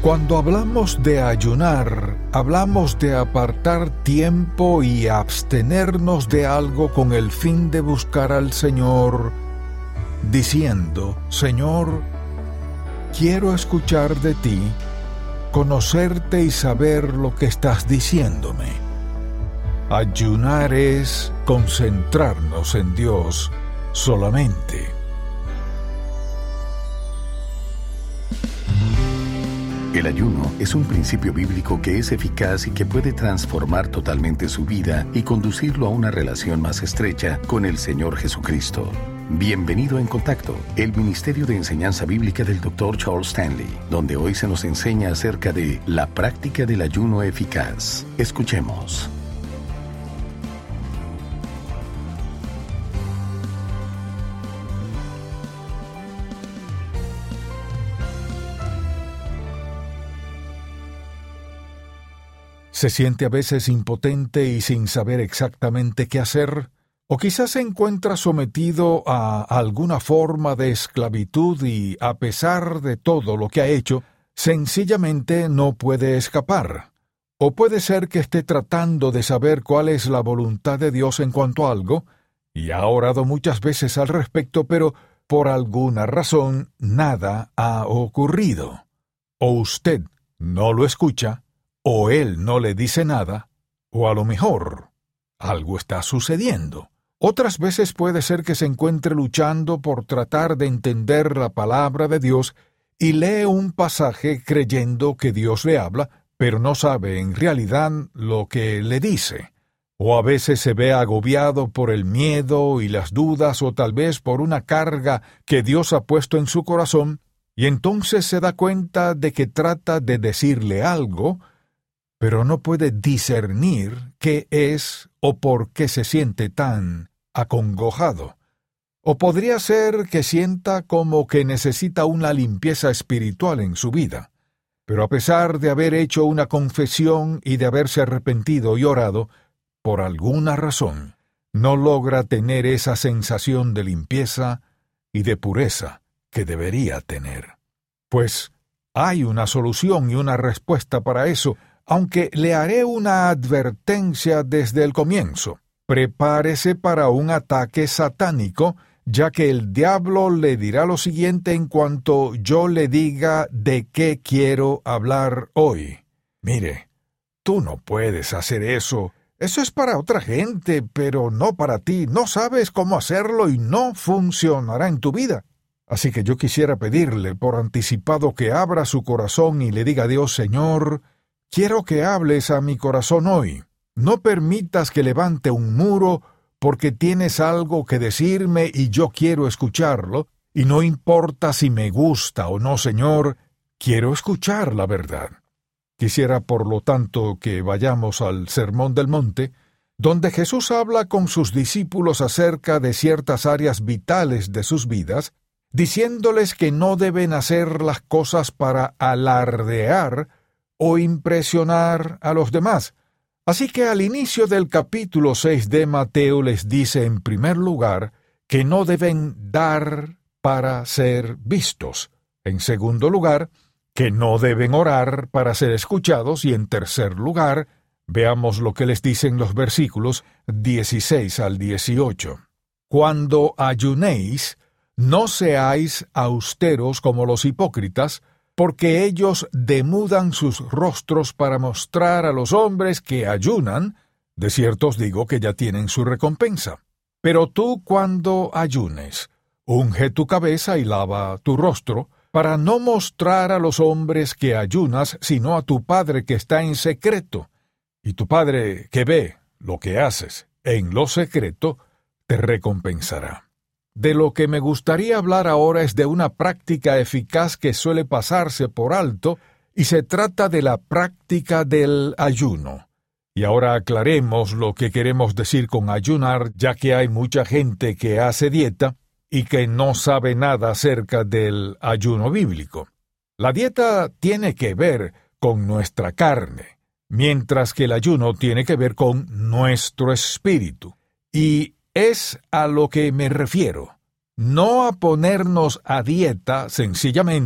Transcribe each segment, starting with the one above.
Cuando hablamos de ayunar, hablamos de apartar tiempo y abstenernos de algo con el fin de buscar al Señor, diciendo: Señor, quiero escuchar de ti, conocerte y saber lo que estás diciéndome. Ayunar es concentrarnos en Dios solamente. El ayuno es un principio bíblico que es eficaz y que puede transformar totalmente su vida y conducirlo a una relación más estrecha con el Señor Jesucristo. Bienvenido a En Contacto, el Ministerio de Enseñanza Bíblica del Dr. Charles Stanley, donde hoy se nos enseña acerca de la práctica del ayuno eficaz. Escuchemos. ¿Se siente a veces impotente y sin saber exactamente qué hacer? ¿O quizás se encuentra sometido a alguna forma de esclavitud y, a pesar de todo lo que ha hecho, sencillamente no puede escapar? ¿O puede ser que esté tratando de saber cuál es la voluntad de Dios en cuanto a algo, y ha orado muchas veces al respecto, pero por alguna razón nada ha ocurrido? ¿O usted no lo escucha? ¿O él no le dice nada? ¿O a lo mejor algo está sucediendo? Otras veces puede ser que se encuentre luchando por tratar de entender la palabra de Dios y lee un pasaje creyendo que Dios le habla, pero no sabe en realidad lo que le dice. O a veces se ve agobiado por el miedo y las dudas, o tal vez por una carga que Dios ha puesto en su corazón, y entonces se da cuenta de que trata de decirle algo, pero no puede discernir qué es o por qué se siente tan acongojado. O podría ser que sienta como que necesita una limpieza espiritual en su vida. Pero a pesar de haber hecho una confesión y de haberse arrepentido y orado, por alguna razón, no logra tener esa sensación de limpieza y de pureza que debería tener. Pues hay una solución y una respuesta para eso, aunque le haré una advertencia desde el comienzo. Prepárese para un ataque satánico, ya que el diablo le dirá lo siguiente en cuanto yo le diga de qué quiero hablar hoy. Mire, tú no puedes hacer eso. Eso es para otra gente, pero no para ti. No sabes cómo hacerlo y no funcionará en tu vida. Así que yo quisiera pedirle por anticipado que abra su corazón y le diga a Dios: Señor, quiero que hables a mi corazón hoy. No permitas que levante un muro porque tienes algo que decirme y yo quiero escucharlo, y no importa si me gusta o no, Señor, quiero escuchar la verdad. Quisiera, por lo tanto, que vayamos al Sermón del Monte, donde Jesús habla con sus discípulos acerca de ciertas áreas vitales de sus vidas, diciéndoles que no deben hacer las cosas para alardear o impresionar a los demás. Así que al inicio del capítulo 6 de Mateo les dice en primer lugar que no deben dar para ser vistos. En segundo lugar, que no deben orar para ser escuchados. Y en tercer lugar, veamos lo que les dicen los versículos 16 al 18. Cuando ayunéis, no seáis austeros como los hipócritas, porque ellos demudan sus rostros para mostrar a los hombres que ayunan. De cierto os digo que ya tienen su recompensa. Pero tú, cuando ayunes, unge tu cabeza y lava tu rostro, para no mostrar a los hombres que ayunas, sino a tu Padre que está en secreto. Y tu Padre que ve lo que haces en lo secreto, te recompensará. De lo que me gustaría hablar ahora es de una práctica eficaz que suele pasarse por alto, y se trata de la práctica del ayuno. Y ahora aclaremos lo que queremos decir con ayunar, ya que hay mucha gente que hace dieta y que no sabe nada acerca del ayuno bíblico. La dieta tiene que ver con nuestra carne, mientras que el ayuno tiene que ver con nuestro espíritu. Y es a lo que me refiero. No a ponernos a dieta sencillamente,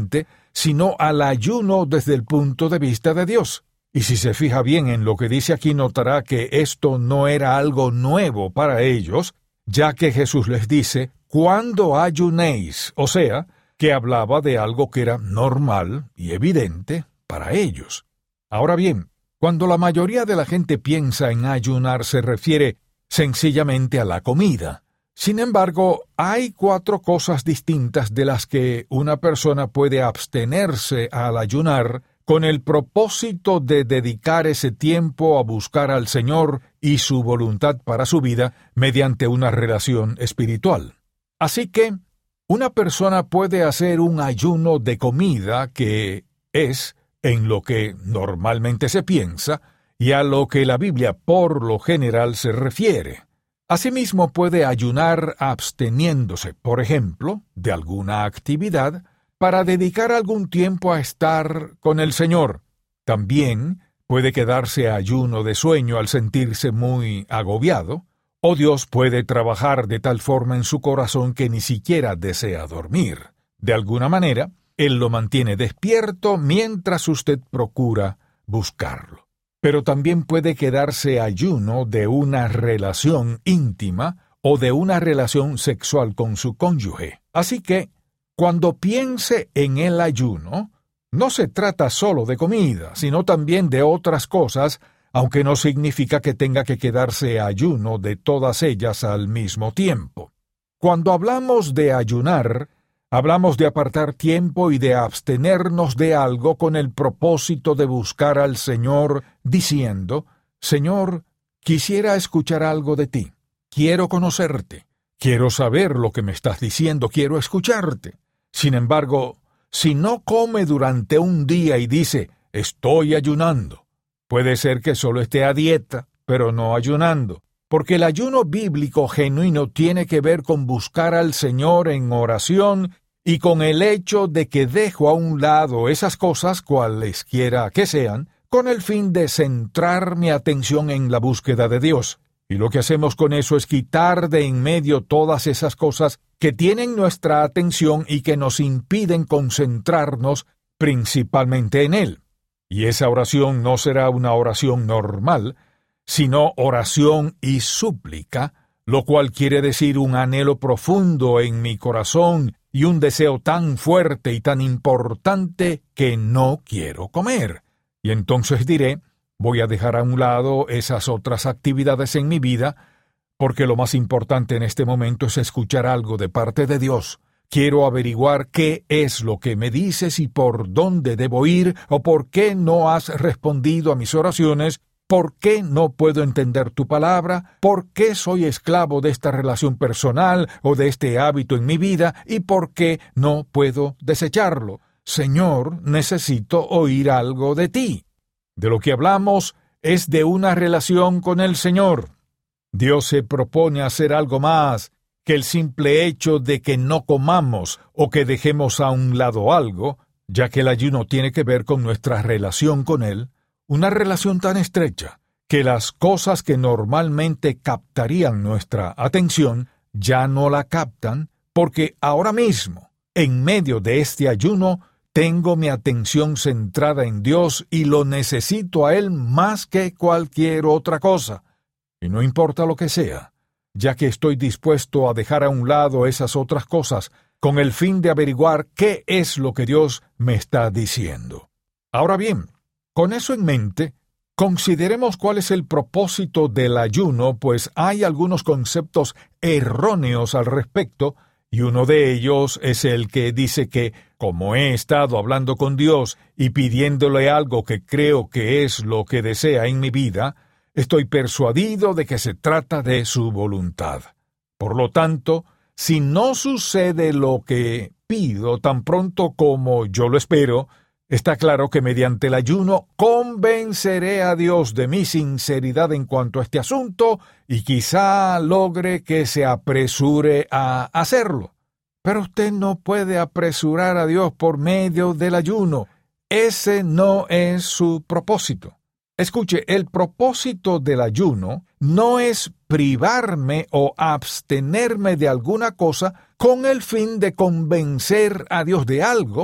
sino al ayuno desde el punto de vista de Dios. Y si se fija bien en lo que dice aquí, notará que esto no era algo nuevo para ellos, ya que Jesús les dice, cuando ayunéis, o sea, que hablaba de algo que era normal y evidente para ellos. Ahora bien, cuando la mayoría de la gente piensa en ayunar, se refiere sencillamente a la comida. Sin embargo, hay 4 cosas distintas de las que una persona puede abstenerse al ayunar con el propósito de dedicar ese tiempo a buscar al Señor y su voluntad para su vida mediante una relación espiritual. Así que, una persona puede hacer un ayuno de comida que es en lo que normalmente se piensa y a lo que la Biblia por lo general se refiere. Asimismo puede ayunar absteniéndose, por ejemplo, de alguna actividad para dedicar algún tiempo a estar con el Señor. También puede quedarse a ayuno de sueño al sentirse muy agobiado, o Dios puede trabajar de tal forma en su corazón que ni siquiera desea dormir. De alguna manera, Él lo mantiene despierto mientras usted procura buscarlo. Pero también puede quedarse ayuno de una relación íntima o de una relación sexual con su cónyuge. Así que, cuando piense en el ayuno, no se trata solo de comida, sino también de otras cosas, aunque no significa que tenga que quedarse ayuno de todas ellas al mismo tiempo. Cuando hablamos de ayunar, hablamos de apartar tiempo y de abstenernos de algo con el propósito de buscar al Señor, diciendo, Señor, quisiera escuchar algo de ti, quiero conocerte, quiero saber lo que me estás diciendo, quiero escucharte. Sin embargo, si no come durante un día y dice, estoy ayunando, puede ser que solo esté a dieta, pero no ayunando, porque el ayuno bíblico genuino tiene que ver con buscar al Señor en oración y con el hecho de que dejo a un lado esas cosas, cualesquiera que sean, con el fin de centrar mi atención en la búsqueda de Dios. Y lo que hacemos con eso es quitar de en medio todas esas cosas que tienen nuestra atención y que nos impiden concentrarnos principalmente en Él. Y esa oración no será una oración normal, sino oración y súplica, lo cual quiere decir un anhelo profundo en mi corazón y un deseo tan fuerte y tan importante que no quiero comer. Y entonces diré, voy a dejar a un lado esas otras actividades en mi vida, porque lo más importante en este momento es escuchar algo de parte de Dios. Quiero averiguar qué es lo que me dices y por dónde debo ir, o por qué no has respondido a mis oraciones, por qué no puedo entender tu palabra, por qué soy esclavo de esta relación personal o de este hábito en mi vida, y por qué no puedo desecharlo. Señor, necesito oír algo de ti. De lo que hablamos es de una relación con el Señor. Dios se propone hacer algo más que el simple hecho de que no comamos o que dejemos a un lado algo, ya que el ayuno tiene que ver con nuestra relación con Él, una relación tan estrecha que las cosas que normalmente captarían nuestra atención ya no la captan, porque ahora mismo, en medio de este ayuno, tengo mi atención centrada en Dios y lo necesito a Él más que cualquier otra cosa. Y no importa lo que sea, ya que estoy dispuesto a dejar a un lado esas otras cosas con el fin de averiguar qué es lo que Dios me está diciendo. Ahora bien, con eso en mente, consideremos cuál es el propósito del ayuno, pues hay algunos conceptos erróneos al respecto, y uno de ellos es el que dice que, como he estado hablando con Dios y pidiéndole algo que creo que es lo que desea en mi vida, estoy persuadido de que se trata de su voluntad. Por lo tanto, si no sucede lo que pido tan pronto como yo lo espero, está claro que mediante el ayuno convenceré a Dios de mi sinceridad en cuanto a este asunto y quizá logre que se apresure a hacerlo. Pero usted no puede apresurar a Dios por medio del ayuno. Ese no es su propósito. Escuche, el propósito del ayuno no es privarme o abstenerme de alguna cosa con el fin de convencer a Dios de algo,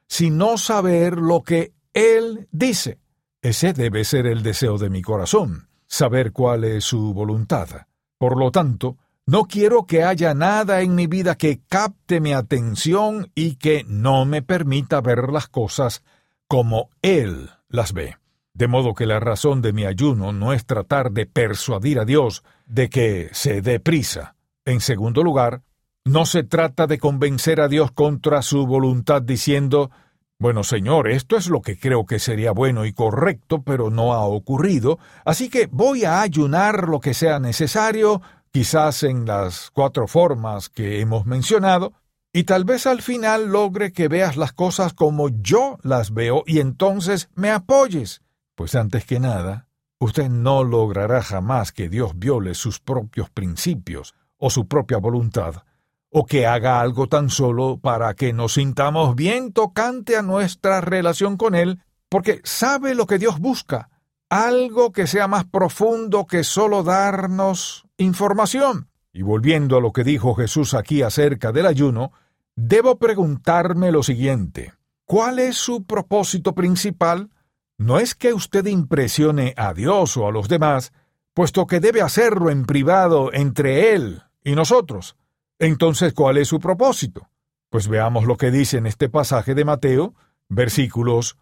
sino saber lo que Él dice. Ese debe ser el deseo de mi corazón, saber cuál es su voluntad. Por lo tanto, no quiero que haya nada en mi vida que capte mi atención y que no me permita ver las cosas como Él las ve. De modo que la razón de mi ayuno no es tratar de persuadir a Dios de que se dé prisa. En segundo lugar, no se trata de convencer a Dios contra su voluntad diciendo: bueno, Señor, esto es lo que creo que sería bueno y correcto, pero no ha ocurrido, así que voy a ayunar lo que sea necesario, quizás en las 4 formas que hemos mencionado, y tal vez al final logre que veas las cosas como yo las veo y entonces me apoyes. Pues antes que nada, usted no logrará jamás que Dios viole sus propios principios o su propia voluntad, o que haga algo tan solo para que nos sintamos bien tocante a nuestra relación con Él, porque sabe lo que Dios busca, algo que sea más profundo que solo darnos información. Y volviendo a lo que dijo Jesús aquí acerca del ayuno, debo preguntarme lo siguiente: ¿cuál es su propósito principal? No es que usted impresione a Dios o a los demás, puesto que debe hacerlo en privado entre Él y nosotros. Entonces, ¿cuál es su propósito? Pues veamos lo que dice en este pasaje de Mateo, versículos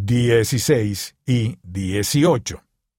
16 y 18.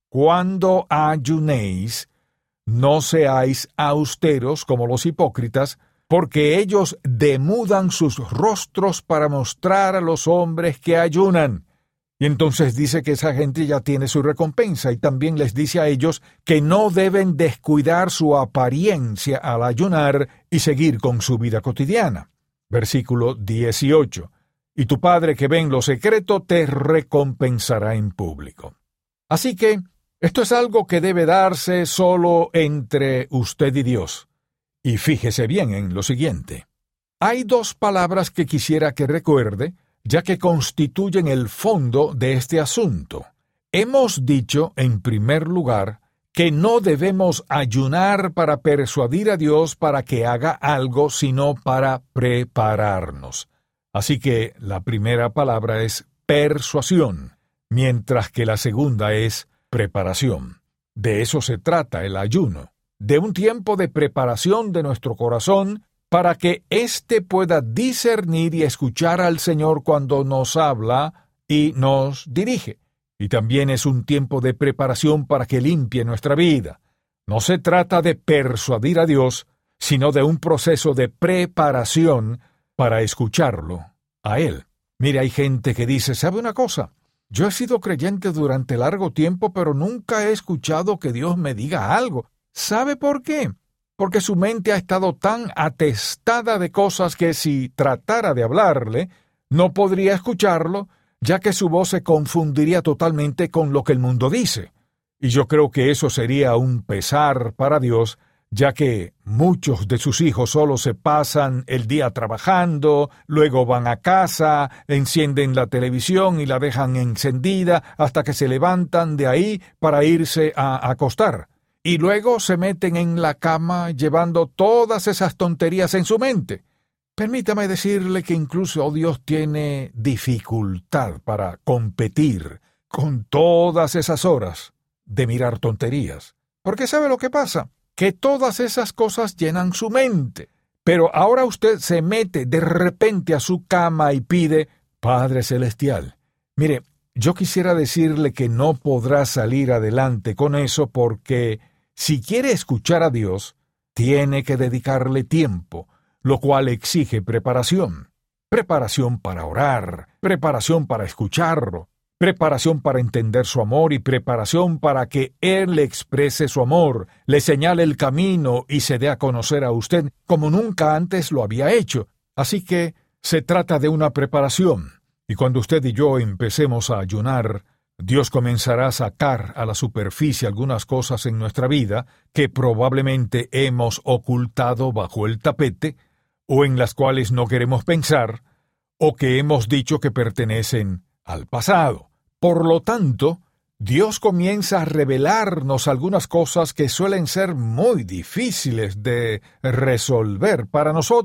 Cuando ayunéis, no seáis austeros como los hipócritas, porque ellos demudan sus rostros para mostrar a los hombres que ayunan. Y entonces dice que esa gente ya tiene su recompensa, y también les dice a ellos que no deben descuidar su apariencia al ayunar y seguir con su vida cotidiana. Versículo 18. Y tu Padre que ve en lo secreto te recompensará en público. Así que esto es algo que debe darse solo entre usted y Dios. Y fíjese bien en lo siguiente. Hay 2 palabras que quisiera que recuerde, ya que constituyen el fondo de este asunto. Hemos dicho, en primer lugar, que no debemos ayunar para persuadir a Dios para que haga algo, sino para prepararnos. Así que la primera palabra es persuasión, mientras que la segunda es preparación. De eso se trata el ayuno, de un tiempo de preparación de nuestro corazón para que éste pueda discernir y escuchar al Señor cuando nos habla y nos dirige. Y también es un tiempo de preparación para que limpie nuestra vida. No se trata de persuadir a Dios, sino de un proceso de preparación para escucharlo a Él. Mire, hay gente que dice: ¿sabe una cosa? Yo he sido creyente durante largo tiempo, pero nunca he escuchado que Dios me diga algo. ¿Sabe por qué? Porque su mente ha estado tan atestada de cosas que si tratara de hablarle, no podría escucharlo, ya que su voz se confundiría totalmente con lo que el mundo dice. Y yo creo que eso sería un pesar para Dios, ya que muchos de sus hijos solo se pasan el día trabajando, luego van a casa, encienden la televisión y la dejan encendida hasta que se levantan de ahí para irse a acostar. Y luego se meten en la cama llevando todas esas tonterías en su mente. Permítame decirle que incluso Dios tiene dificultad para competir con todas esas horas de mirar tonterías. Porque ¿sabe lo que pasa? Que todas esas cosas llenan su mente. Pero ahora usted se mete de repente a su cama y pide: Padre Celestial. Mire, yo quisiera decirle que no podrá salir adelante con eso porque si quiere escuchar a Dios, tiene que dedicarle tiempo, lo cual exige preparación. Preparación para orar, preparación para escucharlo, preparación para entender su amor y preparación para que Él le exprese su amor, le señale el camino y se dé a conocer a usted como nunca antes lo había hecho. Así que se trata de una preparación. Y cuando usted y yo empecemos a ayunar, Dios comenzará a sacar a la superficie algunas cosas en nuestra vida que probablemente hemos ocultado bajo el tapete, o en las cuales no queremos pensar, o que hemos dicho que pertenecen al pasado. Por lo tanto, Dios comienza a revelarnos algunas cosas que suelen ser muy difíciles de resolver para nosotros,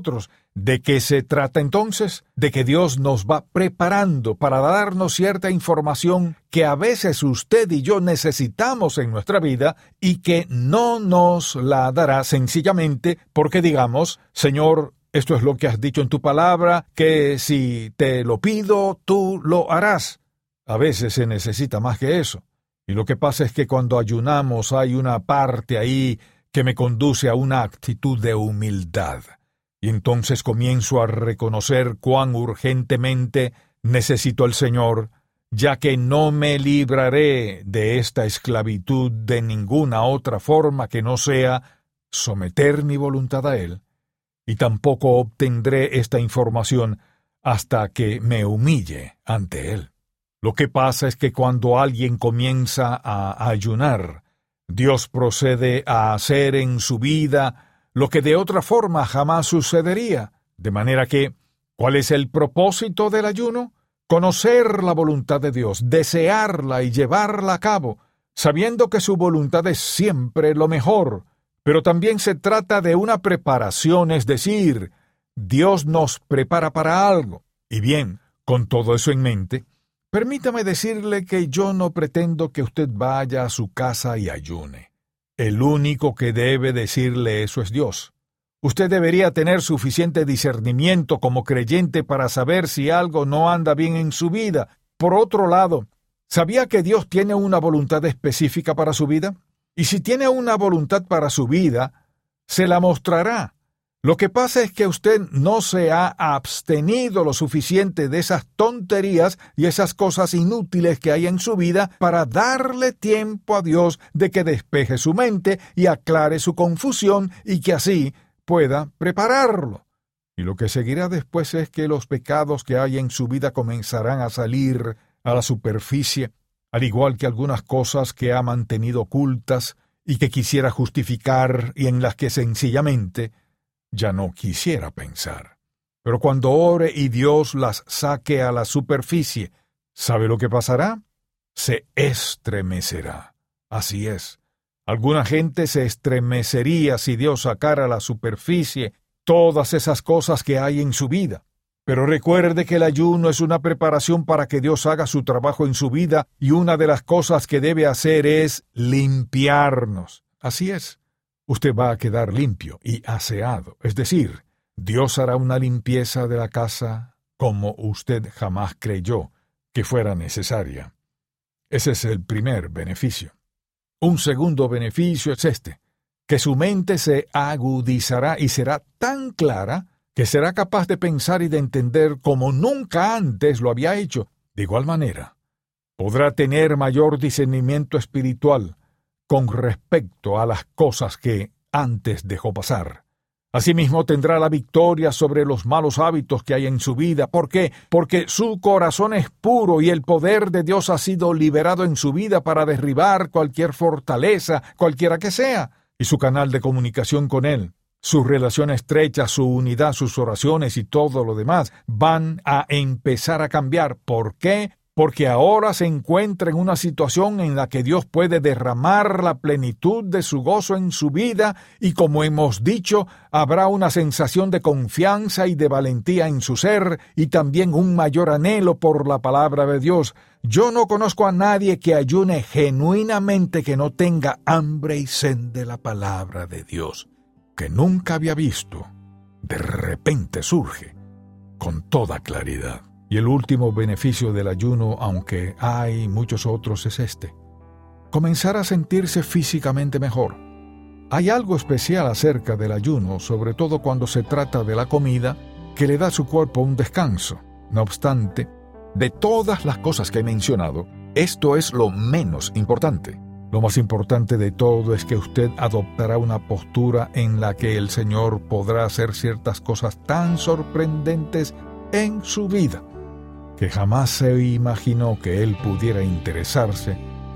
¿De qué se trata entonces? De que Dios nos va preparando para darnos cierta información que a veces usted y yo necesitamos en nuestra vida y que no nos la dará sencillamente porque digamos, Señor, esto es lo que has dicho en tu palabra, que si te lo pido, tú lo harás. A veces se necesita más que eso. Y lo que pasa es que cuando ayunamos hay una parte ahí que me conduce a una actitud de humildad. Y entonces comienzo a reconocer cuán urgentemente necesito al Señor, ya que no me libraré de esta esclavitud de ninguna otra forma que no sea someter mi voluntad a Él, y tampoco obtendré esta información hasta que me humille ante Él. Lo que pasa es que cuando alguien comienza a ayunar, Dios procede a hacer en su vida lo que de otra forma jamás sucedería. De manera que, ¿cuál es el propósito del ayuno? Conocer la voluntad de Dios, desearla y llevarla a cabo, sabiendo que su voluntad es siempre lo mejor. Pero también se trata de una preparación, es decir, Dios nos prepara para algo. Y bien, con todo eso en mente, permítame decirle que yo no pretendo que usted vaya a su casa y ayune. El único que debe decirle eso es Dios. Usted debería tener suficiente discernimiento como creyente para saber si algo no anda bien en su vida. Por otro lado, ¿sabía que Dios tiene una voluntad específica para su vida? Y si tiene una voluntad para su vida, se la mostrará. Lo que pasa es que usted no se ha abstenido lo suficiente de esas tonterías y esas cosas inútiles que hay en su vida para darle tiempo a Dios de que despeje su mente y aclare su confusión y que así pueda prepararlo. Y lo que seguirá después es que los pecados que hay en su vida comenzarán a salir a la superficie, al igual que algunas cosas que ha mantenido ocultas y que quisiera justificar y en las que sencillamente ya no quisiera pensar. Pero cuando ore y Dios las saque a la superficie, ¿sabe lo que pasará? Se estremecerá. Así es. Alguna gente se estremecería si Dios sacara a la superficie todas esas cosas que hay en su vida. Pero recuerde que el ayuno es una preparación para que Dios haga su trabajo en su vida y una de las cosas que debe hacer es limpiarnos. Así es. Usted va a quedar limpio y aseado. Es decir, Dios hará una limpieza de la casa como usted jamás creyó que fuera necesaria. Ese es el primer beneficio. Un segundo beneficio es este, que su mente se agudizará y será tan clara que será capaz de pensar y de entender como nunca antes lo había hecho. De igual manera, podrá tener mayor discernimiento espiritual con respecto a las cosas que antes dejó pasar. Asimismo tendrá la victoria sobre los malos hábitos que hay en su vida. ¿Por qué? Porque su corazón es puro y el poder de Dios ha sido liberado en su vida para derribar cualquier fortaleza, cualquiera que sea, y su canal de comunicación con Él, su relación estrecha, su unidad, sus oraciones y todo lo demás van a empezar a cambiar. ¿Por qué? Porque ahora se encuentra en una situación en la que Dios puede derramar la plenitud de su gozo en su vida y, como hemos dicho, habrá una sensación de confianza y de valentía en su ser y también un mayor anhelo por la palabra de Dios. Yo no conozco a nadie que ayune genuinamente que no tenga hambre y sed de la palabra de Dios, que nunca había visto. De repente surge con toda claridad. Y el último beneficio del ayuno, aunque hay muchos otros, es este: comenzar a sentirse físicamente mejor. Hay algo especial acerca del ayuno, sobre todo cuando se trata de la comida, que le da a su cuerpo un descanso. No obstante, de todas las cosas que he mencionado, esto es lo menos importante. Lo más importante de todo es que usted adoptará una postura en la que el Señor podrá hacer ciertas cosas tan sorprendentes en su vida que jamás se imaginó que Él pudiera interesarse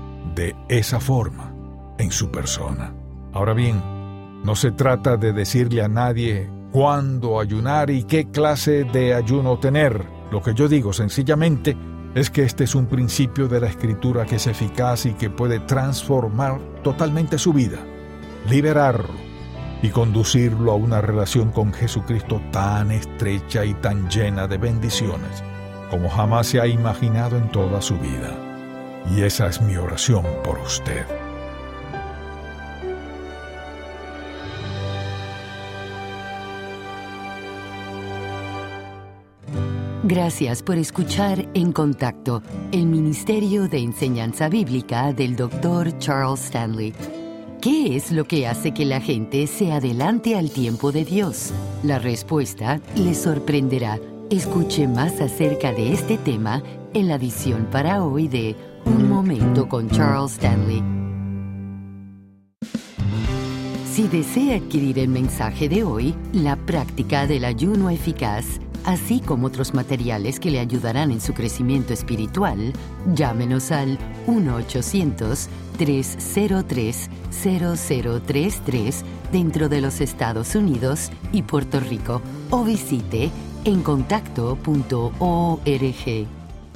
de esa forma en su persona. Ahora bien, no se trata de decirle a nadie cuándo ayunar y qué clase de ayuno tener. Lo que yo digo sencillamente es que este es un principio de la Escritura que es eficaz y que puede transformar totalmente su vida, liberarlo y conducirlo a una relación con Jesucristo tan estrecha y tan llena de bendiciones como jamás se ha imaginado en toda su vida. Y esa es mi oración por usted. Gracias por escuchar En Contacto, el Ministerio de Enseñanza Bíblica del Dr. Charles Stanley. ¿Qué es lo que hace que la gente se adelante al tiempo de Dios? La respuesta le sorprenderá. Escuche más acerca de este tema en la edición para hoy de Un Momento con Charles Stanley. Si desea adquirir el mensaje de hoy, La práctica del ayuno eficaz, así como otros materiales que le ayudarán en su crecimiento espiritual, llámenos al 1-800-303-0033 dentro de los Estados Unidos y Puerto Rico o visite encontacto.org.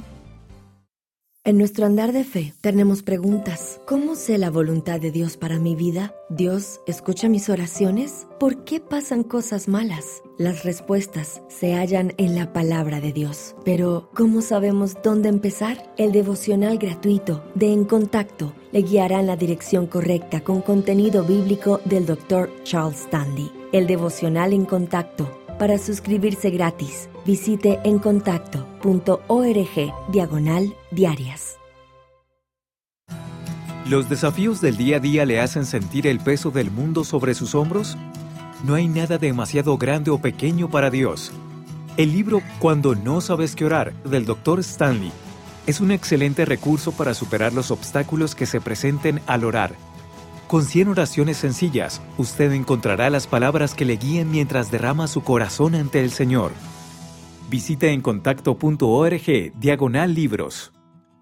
En nuestro andar de fe tenemos preguntas. ¿Cómo sé la voluntad de Dios para mi vida? ¿Dios escucha mis oraciones? ¿Por qué pasan cosas malas? Las respuestas se hallan en la palabra de Dios. Pero, ¿cómo sabemos dónde empezar? El devocional gratuito de En Contacto le guiará en la dirección correcta con contenido bíblico del Dr. Charles Stanley. El devocional En Contacto. Para suscribirse gratis, visite encontacto.org/diarias. ¿Los desafíos del día a día le hacen sentir el peso del mundo sobre sus hombros? No hay nada demasiado grande o pequeño para Dios. El libro Cuando no sabes qué orar, del Dr. Stanley, es un excelente recurso para superar los obstáculos que se presenten al orar. Con 100 oraciones sencillas, usted encontrará las palabras que le guíen mientras derrama su corazón ante el Señor. Visite encontacto.org/libros.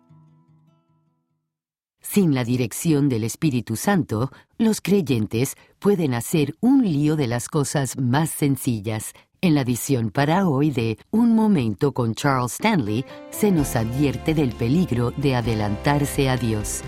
Sin la dirección del Espíritu Santo, los creyentes pueden hacer un lío de las cosas más sencillas. En la edición para hoy de Un Momento con Charles Stanley, se nos advierte del peligro de adelantarse a Dios.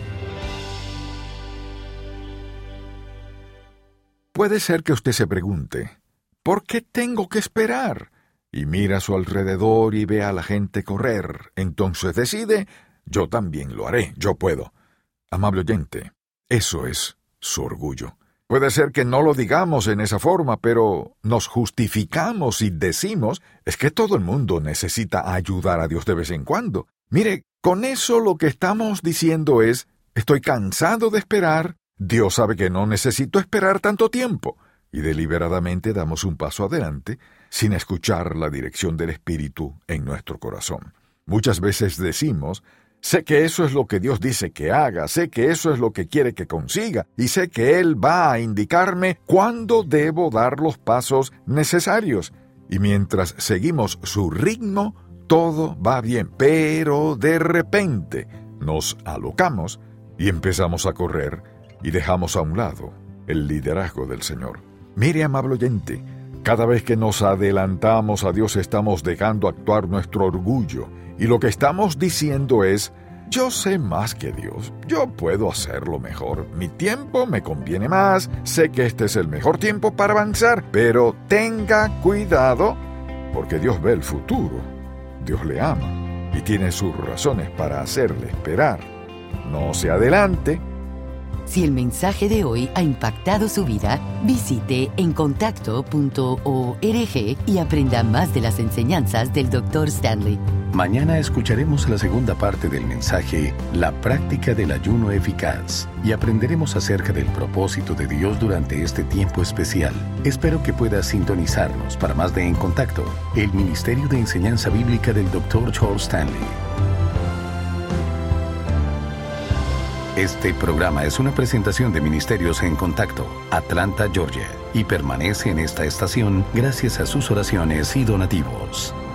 Puede ser que usted se pregunte, ¿por qué tengo que esperar? Y mira a su alrededor y ve a la gente correr. Entonces decide, yo también lo haré, yo puedo. Amable oyente, eso es su orgullo. Puede ser que no lo digamos en esa forma, pero nos justificamos y decimos, es que todo el mundo necesita ayudar a Dios de vez en cuando. Mire, con eso lo que estamos diciendo es, estoy cansado de esperar, Dios sabe que no necesito esperar tanto tiempo, y deliberadamente damos un paso adelante sin escuchar la dirección del Espíritu en nuestro corazón. Muchas veces decimos, sé que eso es lo que Dios dice que haga, sé que eso es lo que quiere que consiga, y sé que Él va a indicarme cuándo debo dar los pasos necesarios. Y mientras seguimos su ritmo, todo va bien, pero de repente nos alocamos y empezamos a correr, y dejamos a un lado el liderazgo del Señor. Mire, amable oyente, cada vez que nos adelantamos a Dios estamos dejando actuar nuestro orgullo, y lo que estamos diciendo es, yo sé más que Dios, yo puedo hacerlo mejor, mi tiempo me conviene más, sé que este es el mejor tiempo para avanzar, pero tenga cuidado, porque Dios ve el futuro, Dios le ama, y tiene sus razones para hacerle esperar. No se adelante. Si el mensaje de hoy ha impactado su vida, visite encontacto.org y aprenda más de las enseñanzas del Dr. Stanley. Mañana escucharemos la segunda parte del mensaje, La práctica del ayuno eficaz, y aprenderemos acerca del propósito de Dios durante este tiempo especial. Espero que pueda sintonizarnos para más de En Contacto, el Ministerio de Enseñanza Bíblica del Dr. Charles Stanley. Este programa es una presentación de Ministerios En Contacto, Atlanta, Georgia, y permanece en esta estación gracias a sus oraciones y donativos.